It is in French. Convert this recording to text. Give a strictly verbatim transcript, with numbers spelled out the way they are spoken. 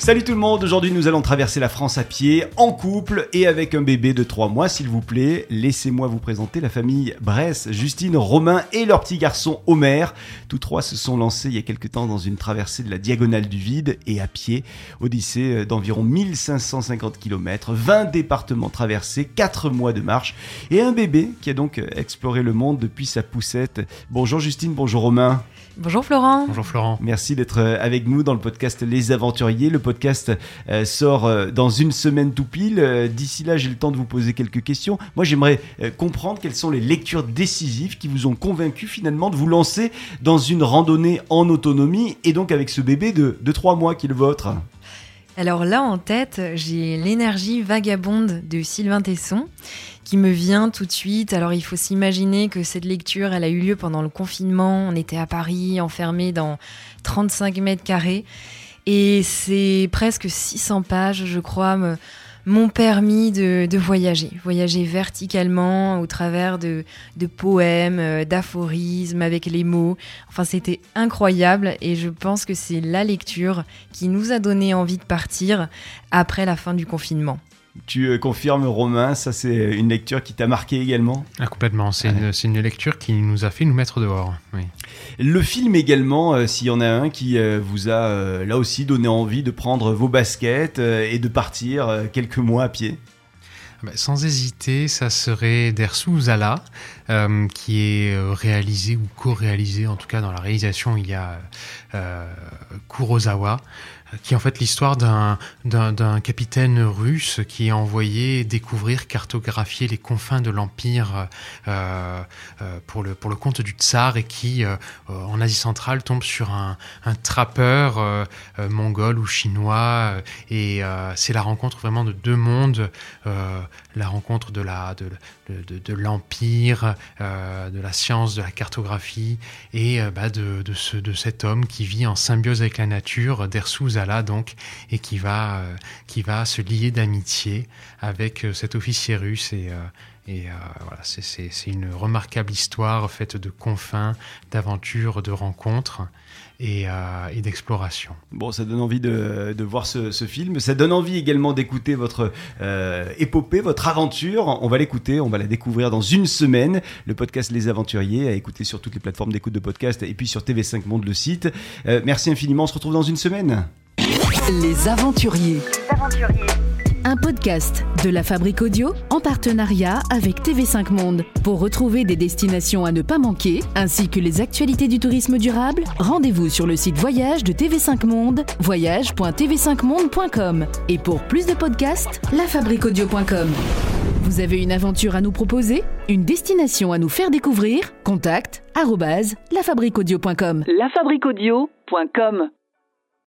Salut tout le monde, aujourd'hui nous allons traverser la France à pied, en couple et avec un bébé de trois mois s'il vous plaît. Laissez-moi vous présenter la famille Bresse, Justine, Romain et leur petit garçon Omer. Tous trois se sont lancés il y a quelque temps dans une traversée de la diagonale du vide et à pied. Odyssée d'environ mille cinq cent cinquante kilomètres, vingt départements traversés, quatre mois de marche et un bébé qui a donc exploré le monde depuis sa poussette. Bonjour Justine, bonjour Romain. Bonjour Florent. Bonjour Florent. Merci d'être avec nous dans le podcast Les Aventuriers. Le podcast euh, sort euh, dans une semaine tout pile. Euh, d'ici là, j'ai le temps de vous poser quelques questions. Moi, j'aimerais euh, comprendre quelles sont les lectures décisives qui vous ont convaincu finalement de vous lancer dans une randonnée en autonomie et donc avec ce bébé de, de trois mois qui est le vôtre. Alors là, en tête, j'ai L'énergie vagabonde de Sylvain Tesson qui me vient tout de suite. Alors, il faut s'imaginer que cette lecture, elle a eu lieu pendant le confinement. On était à Paris, enfermés dans trente-cinq mètres carrés. Et c'est presque six cents pages, je crois, me, m'ont permis de, de voyager. Voyager verticalement au travers de, de poèmes, d'aphorismes, avec les mots. Enfin, c'était incroyable et je pense que c'est la lecture qui nous a donné envie de partir après la fin du confinement. Tu euh, confirmes Romain, ça c'est une lecture qui t'a marqué également ? Ah, complètement, c'est, ouais. une, c'est une lecture qui nous a fait nous mettre dehors. Oui. Le film également, euh, s'il y en a un qui euh, vous a euh, là aussi donné envie de prendre vos baskets euh, et de partir euh, quelques mois à pied. Bah, sans hésiter, ça serait Dersu Uzala, euh, qui est euh, réalisé ou co-réalisé, en tout cas dans la réalisation il y a euh, Kurosawa, qui est en fait l'histoire d'un, d'un, d'un capitaine russe qui est envoyé découvrir, cartographier les confins de l'Empire euh, euh, pour, le, pour le compte du tsar et qui, euh, en Asie centrale, tombe sur un, un trappeur euh, euh, mongol ou chinois. Et euh, c'est la rencontre vraiment de deux mondes, euh, la rencontre de, la, de, de, de, de l'Empire, euh, de la science, de la cartographie et euh, bah, de, de, ce, de cet homme qui vit en symbiose avec la nature, Dersu Uzala, donc, et qui va, euh, qui va se lier d'amitié avec euh, cet officier russe. Et, euh, et euh, voilà, c'est, c'est, c'est une remarquable histoire faite de confins, d'aventures, de rencontres et, euh, et d'exploration. Bon, ça donne envie de, de voir ce, ce film. Ça donne envie également d'écouter votre euh, épopée, votre aventure. On va l'écouter, on va la découvrir dans une semaine. Le podcast Les Aventuriers, à écouter sur toutes les plateformes d'écoute de podcast et puis sur T V cinq Monde, le site. Euh, merci infiniment, on se retrouve dans une semaine. Les Aventuriers. Les Aventuriers. Un podcast de la Fabrique Audio en partenariat avec T V cinq Monde. Pour retrouver des destinations à ne pas manquer, ainsi que les actualités du tourisme durable, rendez-vous sur le site voyage de T V cinq Monde, voyage point t v cinq monde point com. Et pour plus de podcasts, la fabrique audio point com. Vous avez une aventure à nous proposer ? Une destination à nous faire découvrir ? Contact arobase la fabrique audio point com. la fabrique audio point com